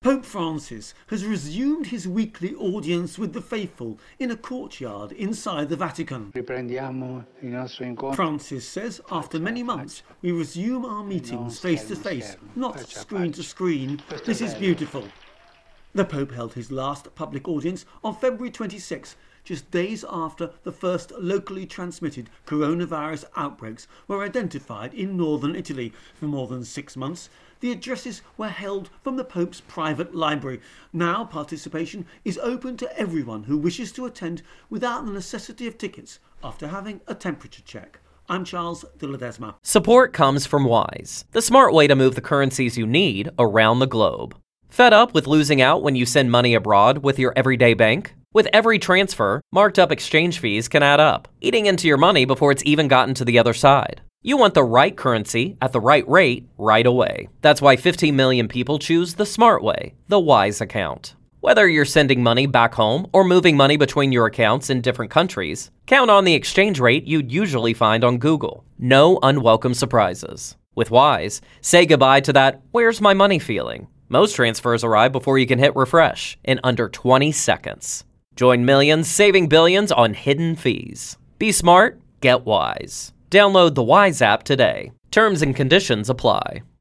Pope Francis has resumed his weekly audience with the faithful in a courtyard inside the Vatican. Francis says after many months we resume our meetings face to face, not screen to screen. This is beautiful. The Pope held his last public audience on February 26, just days after the first locally transmitted coronavirus outbreaks were identified in northern Italy. For more than 6 months, the addresses were held from the Pope's private library. Now participation is open to everyone who wishes to attend without the necessity of tickets after having a temperature check. I'm Charles de Ledesma. Support comes from Wise, the smart way to move the currencies you need around the globe. Fed up with losing out when you send money abroad with your everyday bank? With every transfer, marked up exchange fees can add up, eating into your money before it's even gotten to the other side. You want the right currency at the right rate right away. That's why 15 million people choose the smart way, the Wise account. Whether you're sending money back home or moving money between your accounts in different countries, count on the exchange rate you'd usually find on Google. No unwelcome surprises. With Wise, say goodbye to that "where's my money" feeling. Most transfers arrive before you can hit refresh in under 20 seconds. Join millions saving billions on hidden fees. Be smart, get Wise. Download the Wise app today. Terms and conditions apply.